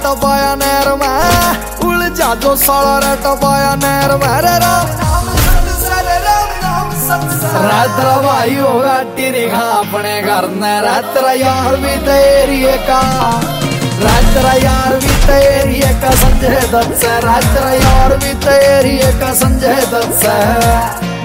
टपाया नहर में उलझा जो साला रे टपाया नहर में रे राम रात्रा भाई होगा तेरी खा अपने घर ने रात्रा यार भी तेरी का रात्रा यार भी तेरी का संजय दत्त से रात्रा यार भी तेरी का संजय दत्त से।